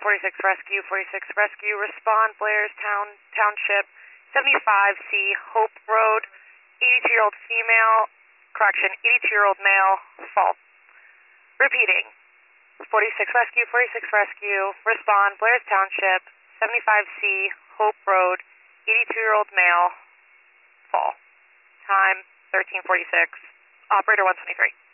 46 Rescue, respond, Blairstown Township, 75C Hope Road, 82-year-old female, 82-year-old male, fault. Repeating, 46 Rescue, respond, Blair's Township, 75C Hope Road, 82-year-old male, fall. Time, 13:46. Operator 123.